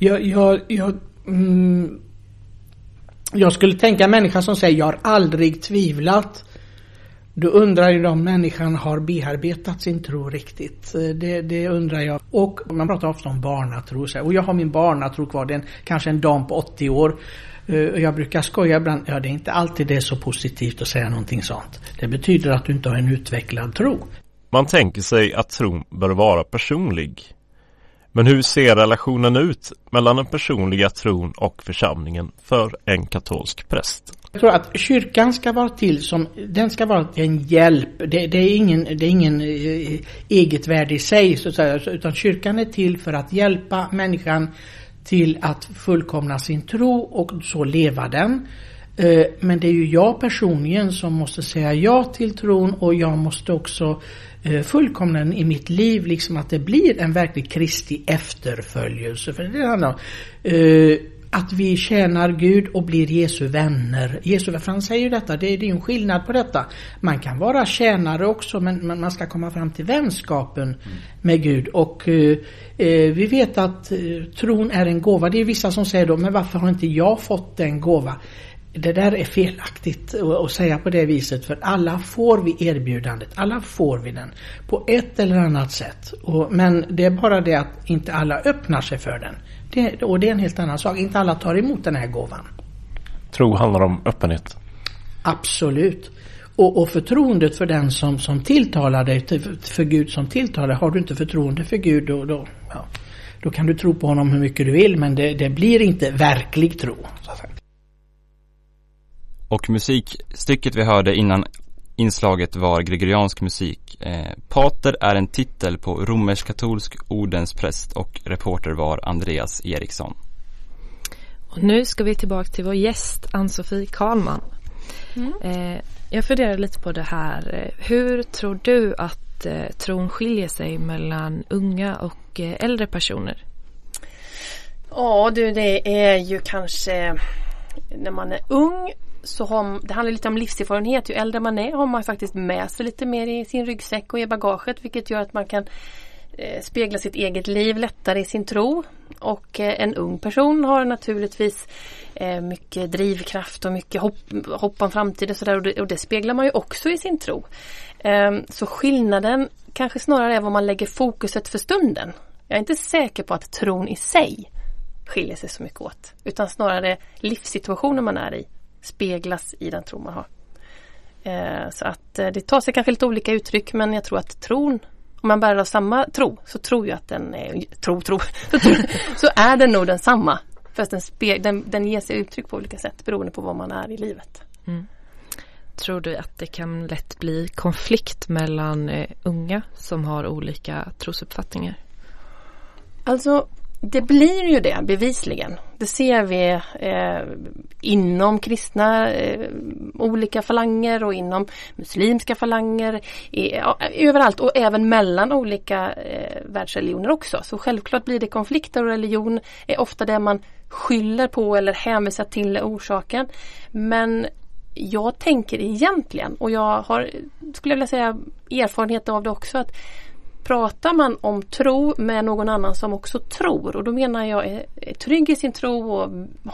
jag skulle tänka en människa som säger jag har aldrig tvivlat. Då undrar ju om människan har bearbetat sin tro riktigt. Det undrar jag. Och man pratar ofta om barnatro. Och jag har min barnatro kvar. Det är kanske en dam på 80 år. Jag brukar skoja ibland. Ja, det är inte alltid det så positivt att säga någonting sånt. Det betyder att du inte har en utvecklad tro. Man tänker sig att tron bör vara personlig. Men hur ser relationen ut mellan den personliga tron och församlingen för en katolsk präst? Jag tror att kyrkan ska vara den ska vara en hjälp. Det är ingen eget värde i sig, så att säga, utan kyrkan är till för att hjälpa människan till att fullkomna sin tro och så leva den. Men det är ju jag personligen som måste säga ja till tron, och jag måste också fullkomna den i mitt liv, liksom att det blir en verklig Kristi efterföljelse. För det handlar om att vi tjänar Gud och blir Jesu vänner. För han säger ju detta, det är en skillnad på detta. Man kan vara tjänare också, men man ska komma fram till vänskapen med Gud. Och vi vet att tron är en gåva. Det är vissa som säger då, men varför har inte jag fått den gåva? Det där är felaktigt att säga på det viset, för alla får vi erbjudandet. Alla får vi den på ett eller annat sätt. Men det är bara det att inte alla öppnar sig för den. Och det är en helt annan sak. Inte alla tar emot den här gåvan. Tro handlar om öppenhet. Absolut. Och förtroendet för den som tilltalar dig, för Gud som tilltalar. Har du inte förtroende för Gud, då kan du tro på honom hur mycket du vill, men det blir inte verklig tro, så att säga. Och musikstycket vi hörde innan Inslaget var gregoriansk musik. Pater är en titel på romersk-katolsk ordenspräst och reporter var Andreas Eriksson. Och nu ska vi tillbaka till vår gäst Ann-Sofie Karlman. Jag funderar lite på det här. Hur tror du att tron skiljer sig mellan unga och äldre personer? Ja, det är ju kanske när man är ung så det handlar lite om livserfarenhet. Ju äldre man är har man faktiskt med sig lite mer i sin ryggsäck och i bagaget, vilket gör att man kan spegla sitt eget liv lättare i sin tro. Och en ung person har naturligtvis mycket drivkraft och mycket hopp om framtiden och sådär, och det speglar man ju också i sin tro. Så skillnaden kanske snarare är vad man lägger fokuset för stunden. Jag är inte säker på att tron i sig skiljer sig så mycket åt, utan snarare livssituationen man är i speglas i den tro man har. Så att det tar sig kanske lite olika uttryck, men jag tror att tron, om man bär av samma tro, så tror jag att den är så är den nog den samma, fast den ger sig uttryck på olika sätt beroende på vad man är i livet. Tror du att det kan lätt bli konflikt mellan unga som har olika trosuppfattningar? Alltså, det blir ju det bevisligen. Det ser vi inom kristna olika falanger och inom muslimska falanger överallt, och även mellan olika världsreligioner också. Så självklart blir det konflikter, och religion är ofta det man skyller på eller hänvisar till orsaken. Men jag tänker egentligen, och jag har, skulle jag vilja säga, erfarenhet av det också, att pratar man om tro med någon annan som också tror, och då menar jag är trygg i sin tro och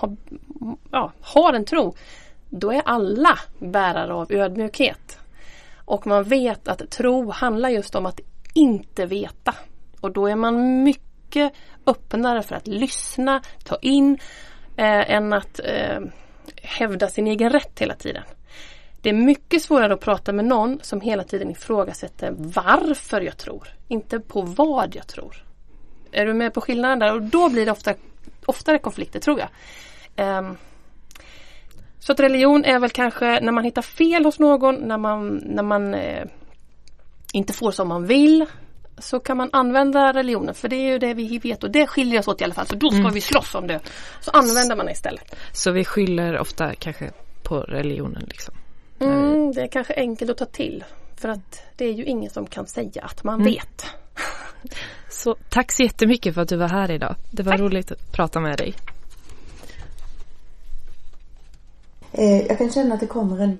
har en tro, då är alla bärare av ödmjukhet. Och man vet att tro handlar just om att inte veta. Och då är man mycket öppnare för att lyssna, ta in, än att hävda sin egen rätt hela tiden. Det är mycket svårare att prata med någon som hela tiden ifrågasätter varför jag tror, inte på vad jag tror. Är du med på skillnaden där? Och då blir det oftare konflikter, tror jag. Så att religion är väl kanske när man hittar fel hos någon, när man inte får som man vill, så kan man använda religionen, för det är ju det vi vet, och det skiljer oss åt i alla fall, så då ska vi slåss om det. Så använder man det istället. Så vi skyller ofta kanske på religionen liksom? Det är kanske enkelt att ta till, för att det är ju ingen som kan säga att man vet. Så tack så jättemycket för att du var här idag. Det var roligt att prata med dig. Jag kan känna att det kommer en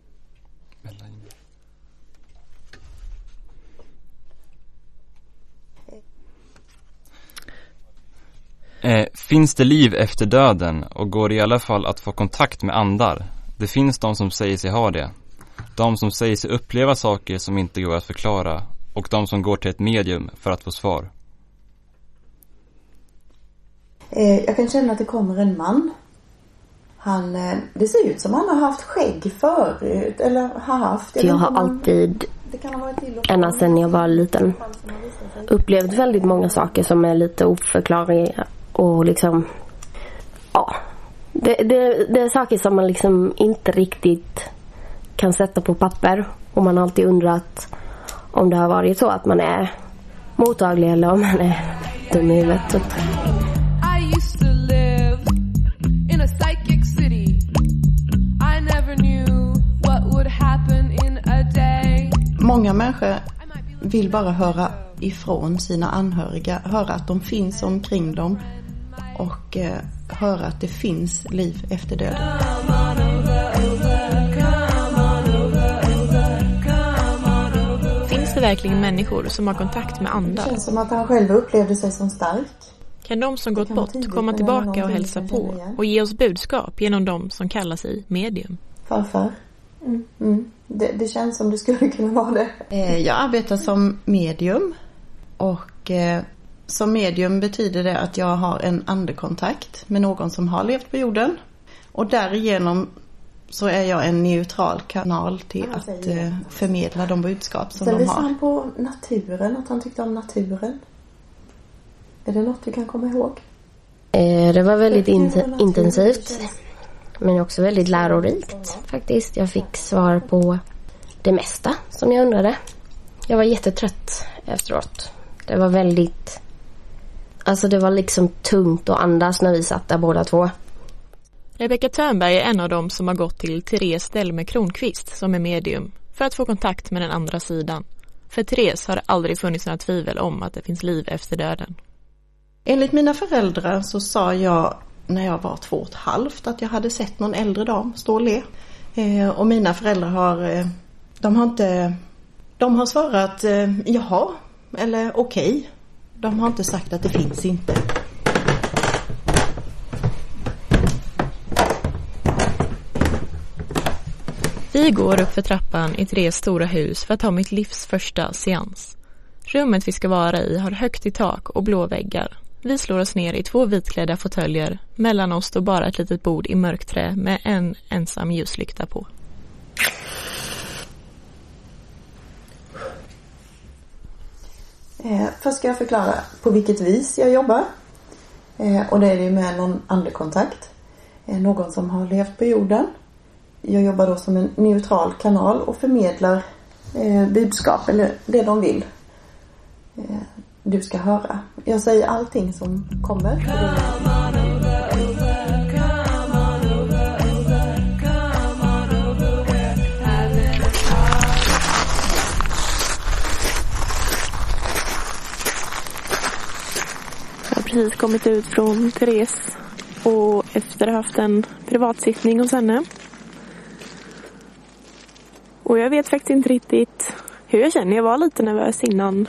finns det liv efter döden, och går det i alla fall att få kontakt med andar? Det finns de som säger sig ha det. De som säger sig uppleva saker som inte går att förklara, och de som går till ett medium för att få svar. Jag kan känna att det kommer en man. Det ser ut som han har haft skägg förut, eller har haft. Jag har alltid, ända sedan jag var liten, upplevt väldigt många saker som är lite oförklarliga, och liksom, ja, det är saker som man liksom inte riktigt kan sätta på papper, och man har alltid undrat om det har varit så att man är mottaglig eller om man är dum i huvudet. I used to live in a psychic city. I never knew what would happen in a day. Många människor vill bara höra ifrån sina anhöriga, höra att de finns omkring dem, och höra att det finns liv efter döden. Finns det verkligen människor som har kontakt med andra? Det känns som att han själv upplevde sig som stark. Kan de som gått bort komma tillbaka och hälsa på och ge oss budskap genom de som kallar sig medium? Farfar. Det känns som det skulle kunna vara det. Jag arbetar som medium, och som medium betyder det att jag har en andekontakt med någon som har levt på jorden, och därigenom så är jag en neutral kanal till att förmedla de budskap som de har. Ställde han på naturen, att han tyckte om naturen? Är det något du kan komma ihåg? Det var väldigt intensivt, men också väldigt lärorikt faktiskt. Jag fick svar på det mesta som jag undrade. Jag var jättetrött efteråt. Det var väldigt... Alltså det var liksom tungt att andas när vi satt där båda två. Rebecka Törnberg är en av dem som har gått till Therese Delme Kronqvist som är medium för att få kontakt med den andra sidan. För Therese har det aldrig funnits några tvivel om att det finns liv efter döden. Enligt mina föräldrar så sa jag när jag var 2,5 att jag hade sett någon äldre dam stå och le. Och mina föräldrar har svarat jaha eller okej. De har inte sagt att det finns inte. Vi går upp för trappan i Therese stora hus för att ha mitt livs första seans. Rummet vi ska vara i har högt i tak och blå väggar. Vi slår oss ner i 2 vitklädda fåtöljer. Mellan oss står bara ett litet bord i mörkträ med en ensam ljuslykta på. Först ska jag förklara på vilket vis jag jobbar. Och det är ju med någon andekontakt. Någon som har levt på jorden. Jag jobbar då som en neutral kanal och förmedlar budskap eller det de vill du ska höra. Jag säger allting som kommer. Jag har precis kommit ut från Therese och efter att ha haft en privatsittning hos henne. Och jag vet faktiskt inte riktigt hur jag känner. Jag var lite nervös innan.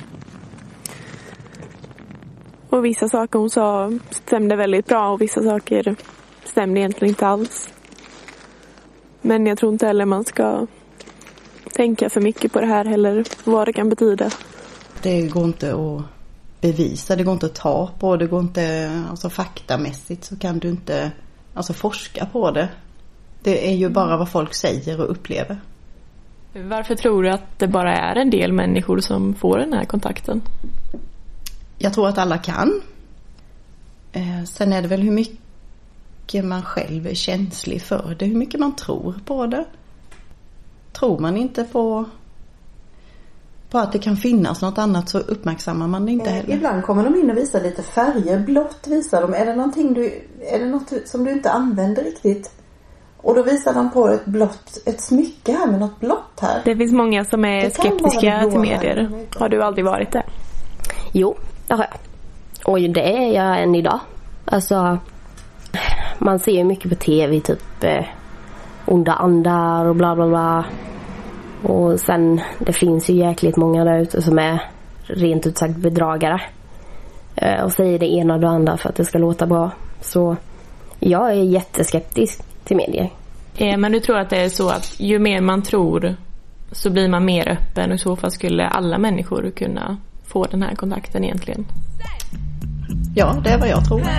Och vissa saker hon sa stämde väldigt bra och vissa saker stämde egentligen inte alls. Men jag tror inte heller man ska tänka för mycket på det här heller, vad det kan betyda. Det går inte att bevisa, det går inte att ta på, det går inte, alltså faktamässigt så kan du inte forska på det. Det är ju bara vad folk säger och upplever. Varför tror du att det bara är en del människor som får den här kontakten? Jag tror att alla kan. Sen är det väl hur mycket man själv är känslig för det, hur mycket man tror på det. Tror man inte på att det kan finnas något annat så uppmärksammar man det inte heller. Ibland kommer de in och visar lite färger, blått visar de. Är det något som du inte använder riktigt? Och då visar de på ett smycke här med något blått här. Det finns många som är skeptiska till medier. Har du aldrig varit det? Jo, det har jag. Och det är jag än idag. Alltså, man ser ju mycket på tv, typ onda andar och bla bla bla. Och sen, det finns ju jäkligt många där ute som är rent ut sagt bedragare. Och säger det ena och det andra för att det ska låta bra. Så jag är jätteskeptisk till medier. Men du tror att det är så att ju mer man tror så blir man mer öppen och i så fall skulle alla människor kunna få den här kontakten egentligen? Ja, det är vad jag tror.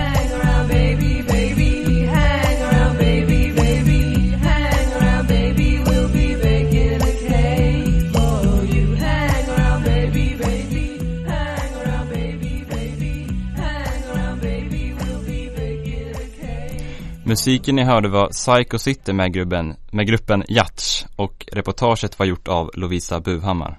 Musiken ni hörde var Psycho City med gruppen Jatsch och reportaget var gjort av Lovisa Buhammar.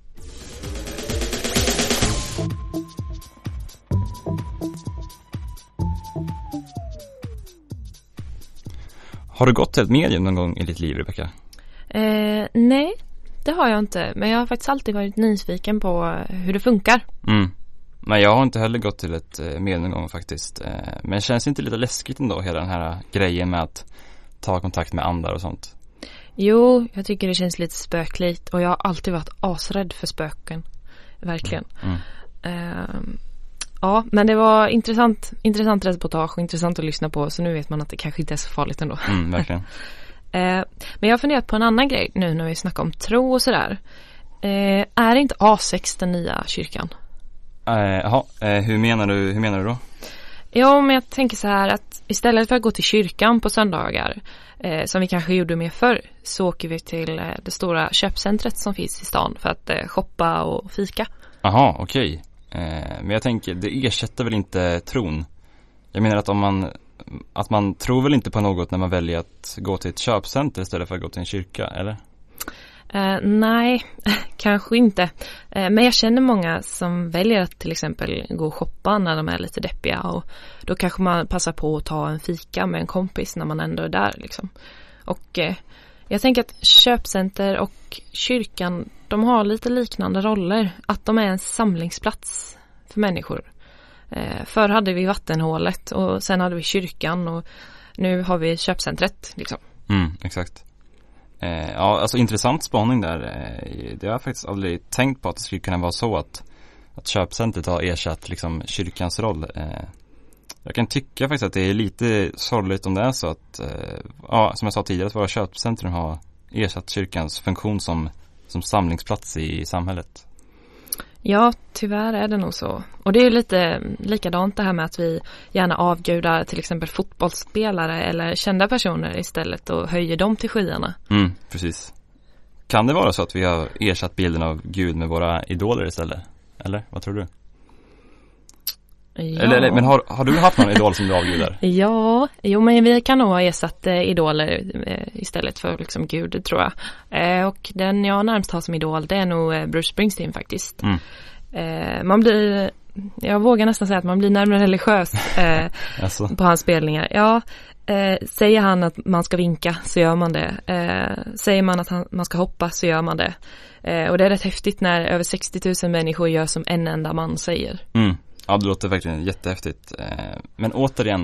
Har du gått till ett medium någon gång i ditt liv, Rebecka? Nej, det har jag inte. Men jag har faktiskt alltid varit nyfiken på hur det funkar. Men jag har inte heller gått till ett medium någon gång faktiskt. Men det känns inte lite läskigt ändå, hela den här grejen med att ta kontakt med andra och sånt? Jo, jag tycker det känns lite spökligt. Och jag har alltid varit asrädd för spöken. Verkligen. Ja, men det var intressant reportage och intressant att lyssna på. Så nu vet man att det kanske inte är så farligt ändå. Verkligen. Men jag har funderat på en annan grej nu när vi snackar om tro och sådär. Är det inte A6 den nya kyrkan? Hur menar du då? Ja, men jag tänker så här att istället för att gå till kyrkan på söndagar som vi kanske gjorde mer förr, så åker vi till det stora köpcentret som finns i stan för att shoppa och fika. Jaha, okej. Men jag tänker, det ersätter väl inte tron? Jag menar att man tror väl inte på något när man väljer att gå till ett köpcenter istället för att gå till en kyrka, eller? Nej, kanske inte. Men jag känner många som väljer att till exempel gå och shoppa när de är lite deppiga. Och då kanske man passar på att ta en fika med en kompis när man ändå är där. Liksom. Och jag tänker att köpcenter och kyrkan, de har lite liknande roller. Att de är en samlingsplats för människor. Förr hade vi vattenhålet och sen hade vi kyrkan och nu har vi köpcentret. Liksom. Exakt. Ja, alltså intressant spaning där. Det har jag faktiskt aldrig tänkt på att det skulle kunna vara så att köpcentret har ersatt liksom kyrkans roll. Jag kan tycka faktiskt att det är lite sorgligt om det är så att som jag sa tidigare, att våra köpcentrum har ersatt kyrkans funktion som samlingsplats i samhället. Ja, tyvärr är det nog så. Och det är lite likadant det här med att vi gärna avgudar till exempel fotbollsspelare eller kända personer istället och höjer dem till skyarna. Precis. Kan det vara så att vi har ersatt bilden av Gud med våra idoler istället? Eller, vad tror du? Ja. Eller men har du haft någon idol som du avgudar? Ja, men vi kan nog ha ersatt idoler istället för liksom Gud, tror jag. Och den jag närmast har som idol, det är nog Bruce Springsteen faktiskt. Man blir, jag vågar nästan säga att man blir närmare religiös på hans spelningar. Ja, säger han att man ska vinka så gör man det. Säger man att man ska hoppa så gör man det. Och det är rätt häftigt när över 60 000 människor gör som en enda man säger. Ja, det låter verkligen jättehäftigt. Men återigen,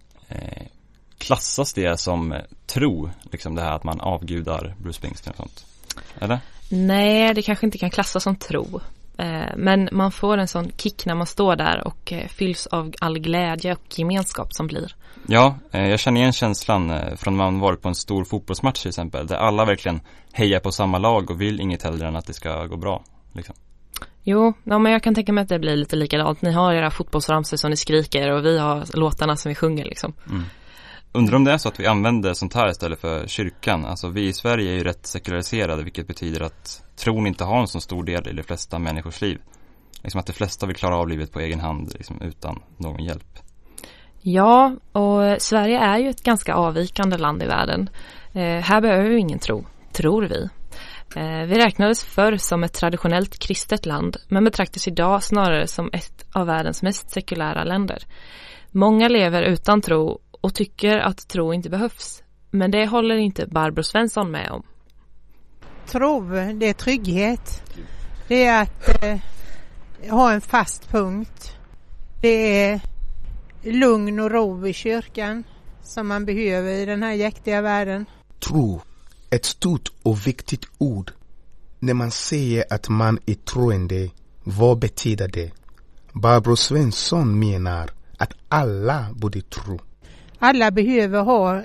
klassas det som tro, liksom det här att man avgudar Bruce Springsteen och sånt? Eller? Nej, det kanske inte kan klassas som tro. Men man får en sån kick när man står där och fylls av all glädje och gemenskap som blir. Ja, jag känner igen känslan från när man varit på en stor fotbollsmatch till exempel, där alla verkligen hejar på samma lag och vill inget hellre än att det ska gå bra, liksom. Jo, men jag kan tänka mig att det blir lite likadant. Ni har era fotbollsramser som ni skriker och vi har låtarna som vi sjunger liksom. Undrar om det är så att vi använder sånt här istället för kyrkan. Alltså vi i Sverige är ju rätt sekulariserade, vilket betyder att tron inte har en så stor del i de flesta människors liv. Liksom att de flesta vill klara av livet på egen hand liksom, utan någon hjälp. Ja, och Sverige är ju ett ganska avvikande land i världen. Här behöver vi ingen tro, tror vi. Vi räknades förr som ett traditionellt kristet land, men betraktas idag snarare som ett av världens mest sekulära länder. Många lever utan tro och tycker att tro inte behövs, men det håller inte Barbro Svensson med om. Tro, det är trygghet. Det är att ha en fast punkt. Det är lugn och ro i kyrkan som man behöver i den här jäktiga världen. Tro, ett stort och viktigt ord. När man säger att man är troende, vad betyder det? Barbro Svensson menar att alla borde tro. Alla behöver ha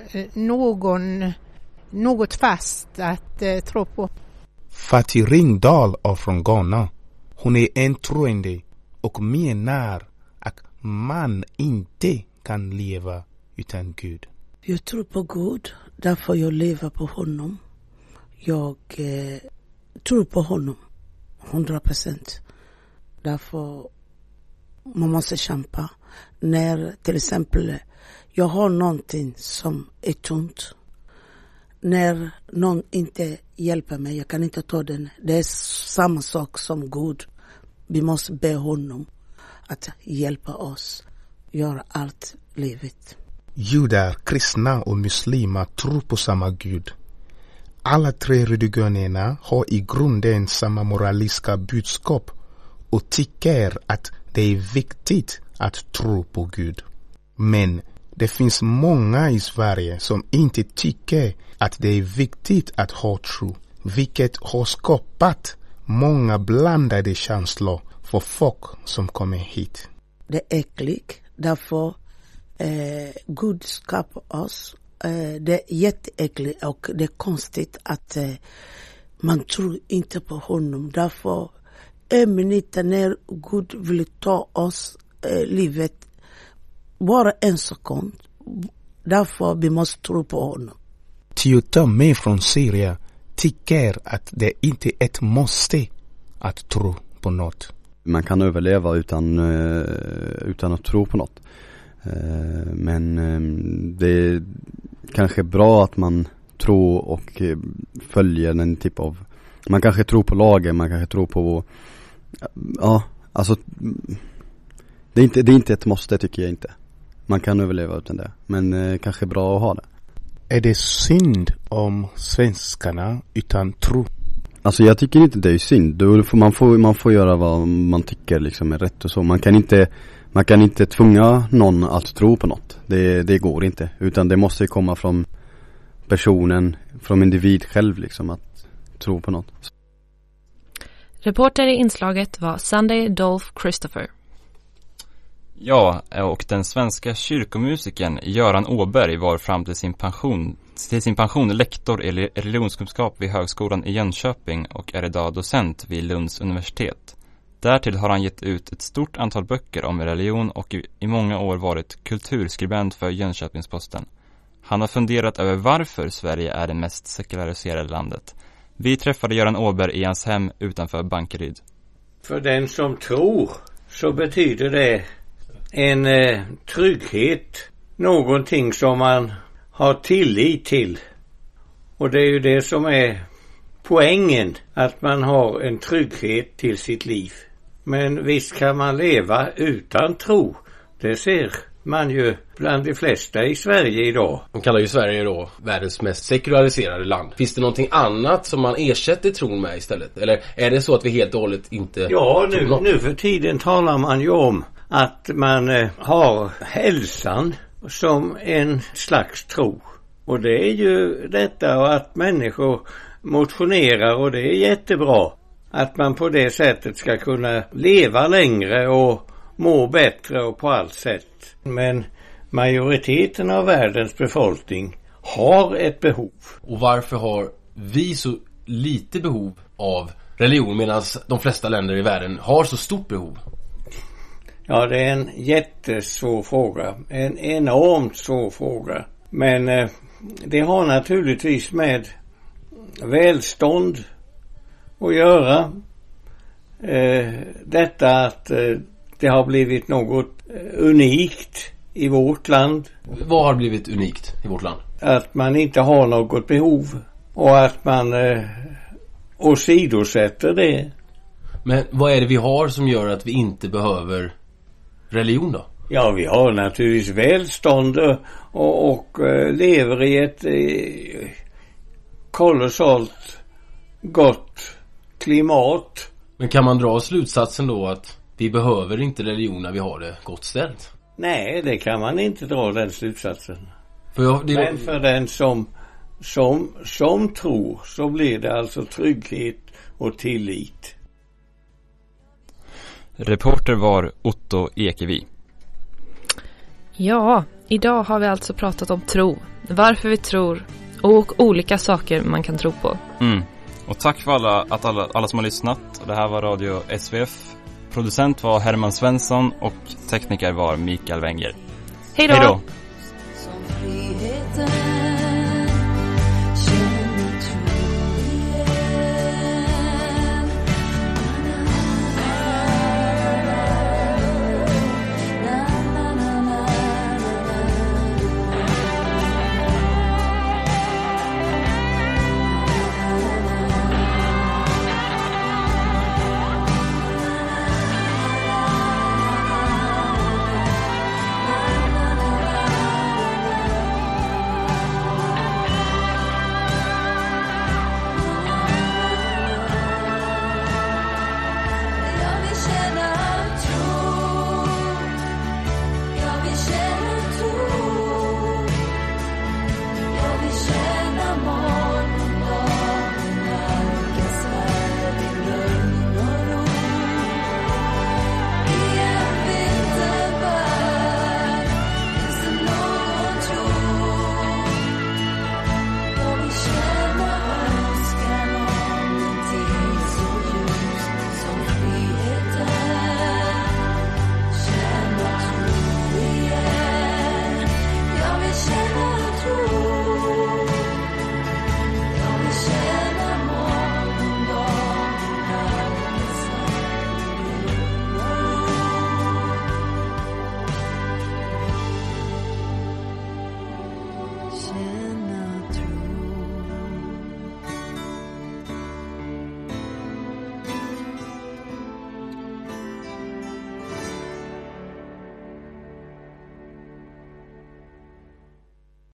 något fast att tro på. Fatih Ringdahl är från Ghana. Hon är en troende och menar att man inte kan leva utan Gud. Jag tror på Gud, därför jag lever på honom. Jag tror på honom 100%. Därför man måste kämpa. När till exempel jag har någonting som är tunt. När någon inte hjälper mig, jag kan inte ta den. Det är samma sak som Gud. Vi måste be honom att hjälpa oss göra allt livet. Judar, kristna och muslimer tror på samma Gud. Alla tre religionerna har i grunden samma moraliska budskap och tycker att det är viktigt att tro på Gud. Men det finns många i Sverige som inte tycker att det är viktigt att ha tro, vilket har skapat många blandade känslor för folk som kommer hit. Det är äckligt, därför Gud skapar oss. Det är jätteäckligt och det är konstigt att man tror inte på honom. Därför en minut när Gud vill ta oss livet, bara en sekund. Därför vi måste tro på honom. Tiotta med från Syrien tycker att det inte är ett måste att tro på något. Man kan överleva utan att tro på något. Men det är kanske bra att man tror och följer en typ av Man kanske tror på lagen, man kanske tror på, ja, alltså det är inte ett måste, tycker jag inte. Man kan överleva utan det, men kanske bra att ha det. Är det synd om svenskarna utan tro? Alltså jag tycker inte det är synd. Man får göra vad man tycker liksom är rätt och så. Man kan inte tvinga någon att tro på något. Det går inte. Utan det måste komma från personen, från individ själv liksom, att tro på något. Reporter i inslaget var Sunday Dolph Christopher. Ja, och den svenska kyrkomusikern Göran Åberg var fram till sin pension lektor i religionskunskap vid Högskolan i Jönköping och är idag docent vid Lunds universitet. Därtill har han gett ut ett stort antal böcker om religion och i många år varit kulturskribent för Jönköpingsposten. Han har funderat över varför Sverige är det mest sekulariserade landet. Vi träffade Göran Åberg i hans hem utanför Bankeryd. För den som tror så betyder det en trygghet, någonting som man har tillit till. Och det är ju det som är poängen, att man har en trygghet till sitt liv. Men visst kan man leva utan tro. Det ser man ju bland de flesta i Sverige idag. Man kallar ju Sverige då världens mest sekulariserade land. Finns det någonting annat som man ersätter tron med istället? Eller är det så att vi helt och hållet inte... Ja, nu för tiden talar man ju om att man har hälsan som en slags tro. Och det är ju detta att människor motionerar, och det är jättebra. Att man på det sättet ska kunna leva längre och må bättre och på allt sätt. Men majoriteten av världens befolkning har ett behov. Och varför har vi så lite behov av religion medan de flesta länder i världen har så stort behov? Ja, det är en jättesvår fråga. En enormt svår fråga. Men det har naturligtvis med välstånd att göra. Detta att det har blivit något unikt i vårt land. Vad har blivit unikt i vårt land? Att man inte har något behov och att man åsidosätter det. Men vad är det vi har som gör att vi inte behöver religion då? Ja, vi har naturligtvis välstånd och lever i ett kolossalt gott klimat. Men kan man dra slutsatsen då att vi behöver inte religion när vi har det gott ställt? Nej, det kan man inte dra den slutsatsen. Men för den som tror så blir det alltså trygghet och tillit. Reporter var Otto Ekevi. Ja, idag har vi alltså pratat om tro, varför vi tror och olika saker man kan tro på. Och tack för alla som har lyssnat. Det här var Radio SVF. Producent var Herman Svensson och tekniker var Mikael Wenger. Hej då!